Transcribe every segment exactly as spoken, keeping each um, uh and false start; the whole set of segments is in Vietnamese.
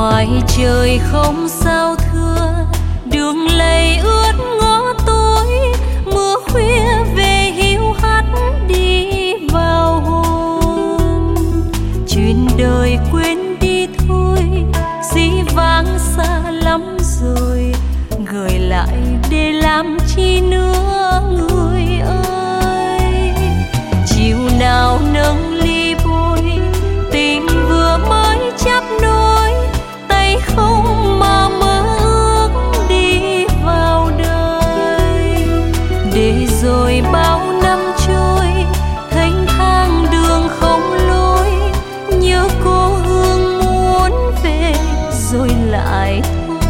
ngoài trời không sao thưa, đường lầy ướt ngõ tối, mưa khuya về hiu hắt đi vào hồn. Chuyện đời quên đi thôi, dĩ vãng xa lắm rồi, gửi lại để làm chi nữa người ơi. Chiều nào nâng ly bôi, tình vừa mới chắp nối, tay không mà mơ ước đi vào đời. Để rồi bao năm trôi, thênh thang đường không lối, nhớ cô hương muốn về rồi lại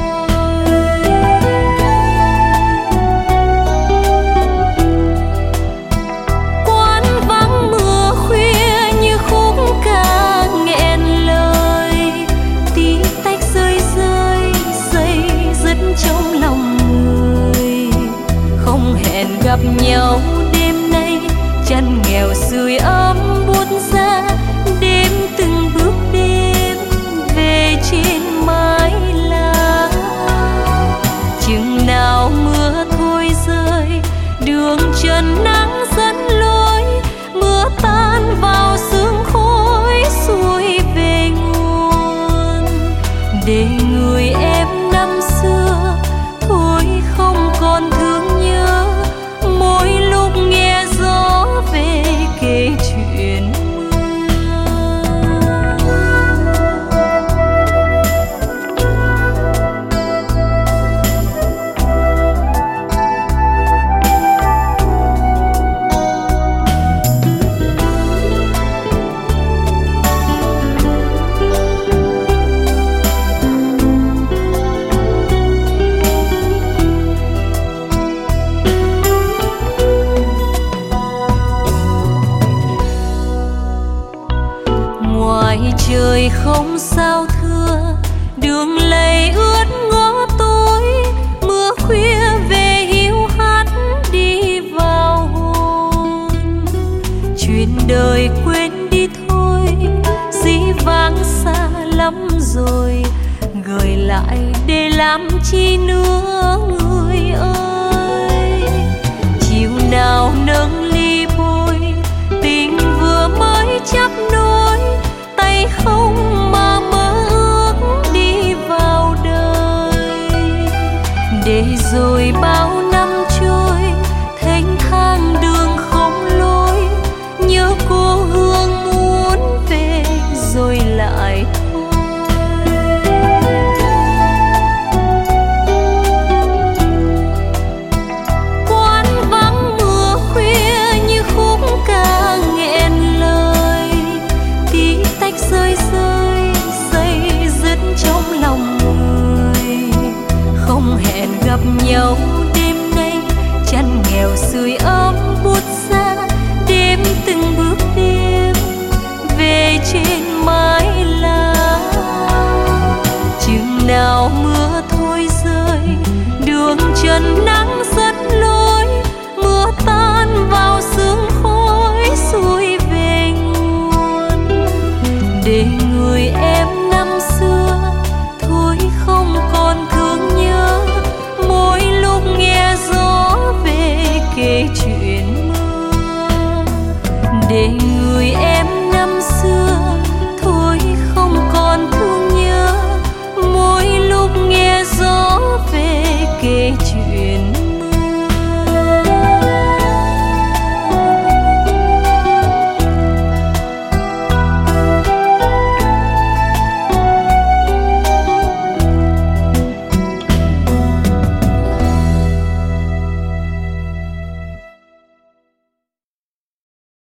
gặp nhau đêm nay, chân nghèo sưởi ấm buốt ra, đêm từng bước đêm về trên mái lá. Chừng nào mưa thôi rơi, đường trần nắng dẫn lối, mưa tan vào sương khói xuôi về nguồn. Để người em năm xưa thôi không còn thương nhớ, mỗi lúc nghe gió về kể chuyện trời không sao thưa, đường lầy ướt ngõ tối, mưa khuya về hiu hắt đi vào hồn. Chuyện đời quên đi thôi, dĩ vãng xa lắm rồi, gửi lại để làm chi nữa người ơi. Chiều nào nâng ly bôi, tình vừa mới chắp nối, tay không mà mơ ước đi vào đời. Để rồi bao năm trôi, thênh thang đường không lối, nhớ cô hương muốn về rồi lại thôi. Quán vắng mưa khuya như khúc ca nghẹn lời, tí tách rơi rơi say dứt trong lòng người. Không hẹn gặp nhau đêm nay, chăn nghèo sưởi ấm buốt ra, đêm từng bước đêm về trên mái lá. Chừng nào mưa thôi rơi, đường trần nắng dẫn lối, mưa tan vào sương khói xuôi về nguồn. Để